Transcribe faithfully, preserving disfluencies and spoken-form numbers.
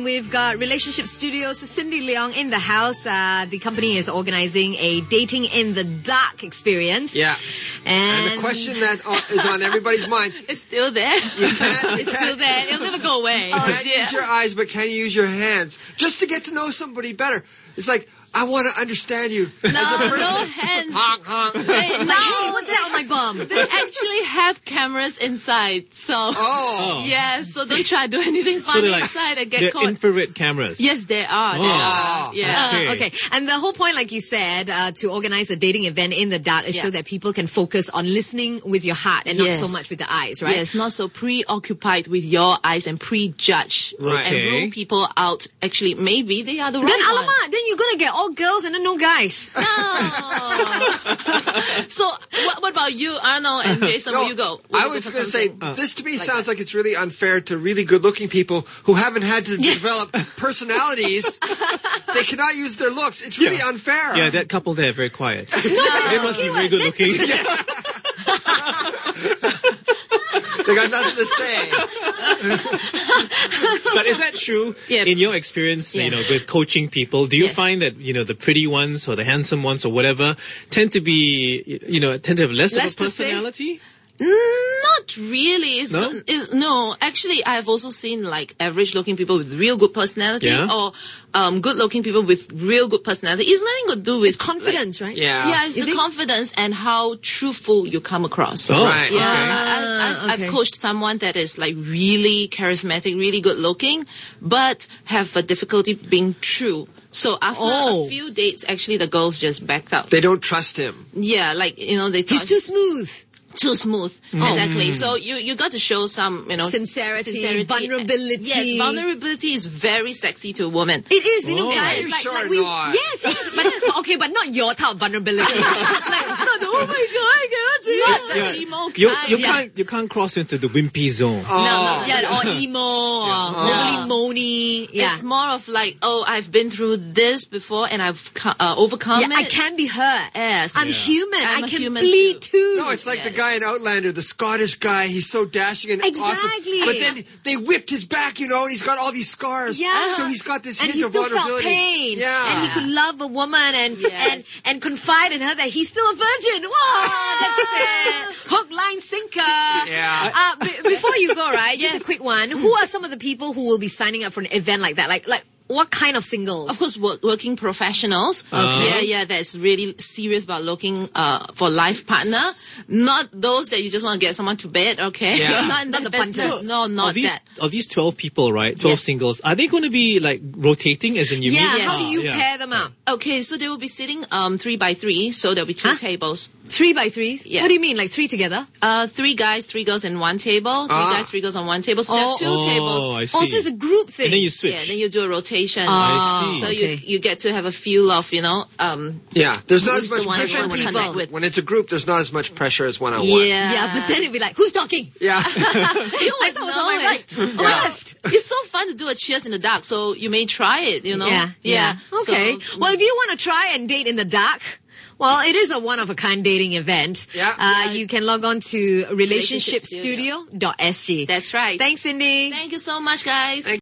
We've got Relationship Studios, Cindy Leong in the house. Uh, the company is organizing a dating in the dark experience. Yeah. And, and the question that is on everybody's mind. It's still there. You can't, you it's still there. It'll never go away. You can't use your eyes, but can you use your hands? Just to get to know somebody better. It's like, I want to understand you no, as a person. No hands. Honk, honk. They, like, hey, what's that on my bum? They actually have cameras inside, so oh, yeah. So don't try to do anything So funny they're like, inside and they're get caught. infrared cameras. Yes, they are. Oh. They are. Yeah. Okay. Uh, okay. And the whole point, like you said, uh, to organize a dating event in the dark is Yeah. so that people can focus on listening with your heart and Yes. not so much with the eyes, right? Yes, not so preoccupied with your eyes and prejudge Right. and Okay. rule people out. Actually, maybe they are the Then right one. alamak, then you're gonna get all girls and then no guys. No. So, what, what about you, Arnold and Jason? no, Where you go? Will I you go was for going to say, something? this to me like sounds that? like it's really unfair to really good-looking people who haven't had to develop personalities. They cannot use their looks. It's really Yeah. unfair. Yeah, that couple there, very quiet. No, They must be very good looking. They got nothing to say. But is that true Yeah. in your experience, Yeah. you know, with coaching people? Do you Yes. find that, you know, the pretty ones or the handsome ones or whatever tend to be, you know, tend to have less, Less of a to say? personality? Not really. It's No? go- it's, no, actually, I've also seen like average-looking people with real good personality, Yeah. or um, good-looking people with real good personality. It's nothing to do with confidence, right? Yeah. Yeah, it's You the think? confidence and how truthful you come across. Oh, Right. Yeah, okay. I, I've, okay. I've coached someone that is like really charismatic, really good looking, but have a difficulty being true. So after Oh. a few dates, actually the girls just backed out. They don't trust him. Yeah, like, you know, they He's thought- too smooth. too smooth. Exactly. So you, you got to show some, you know, Sincerity, vulnerability. Yes, vulnerability is very sexy to a woman. It is, you know, Oh. guys. You Like, sure like we, not. yes, yes, but that's okay, but not your type of vulnerability. like, not, oh my god, I cannot see Not it. the Yeah. emo You, kind. you Yeah. can't you can't cross into the wimpy zone. Oh. No, no, Yeah, or emo, or overly moany. Yeah. It's more of like, oh, I've been through this before and I've co- uh, overcome yeah, it. I can be hurt. Yes. I'm Yeah. human. I'm I a can human bleed too. too. No, it's like the Yes. guy in Outlander, the Scottish guy. He's so dashing and Exactly. awesome. But then they whipped his back, you know, and he's got all these scars. Yeah. So he's got this and hint he of still felt vulnerability. pain. Yeah. And he could love a woman and, Yes. and, and confide in her that he's still a virgin. Wow, that's it. Hook, line, sinker. Yeah. Uh, b- before you go, right, just a quick one. Who are some of the people who will be signing up for an event like that? Like, like what kind of singles? Of course, work, working professionals. Okay. Yeah, yeah, that's really serious about looking uh, for life partner. Not those that you just want to get someone to bed, okay? Yeah. not in Not that the business. punters. No, not Are these that. are these twelve people, right? Twelve Yes. singles. Are they going to be like rotating? As in you Yeah, mean? how do Ah, you yeah. pair them up? Okay, so they will be sitting um three by three, so there'll be two Huh? tables. Three by threes? Yeah. What do you mean, like three together? Uh, three guys, three girls in one table. Three Ah. guys, three girls on one table. So there Oh. are two Oh, tables. I see. Also, it's a group thing. And then you switch. Yeah, then you do a rotation. Ah, I see. So okay. you you get to have a feel of, you know, um, Yeah. There's not Who's as the much one pressure you when wanna it's, connect with? when it's a group. There's not as much pressure as one-on-one. yeah. Yeah, but then it'd be like, who's talking? Yeah. I thought it was on my know right. it. On my Yeah. left. It's so fun to do a cheers in the dark, so you may try it, you know? Yeah, yeah. Okay. So, well, if you want to try and date in the dark, well, it is a one-of-a-kind dating event. Yeah. Uh, Yeah. You can log on to relationship studio dot s g. that's right. Thanks, Cindy. Thank you so much, guys. Thank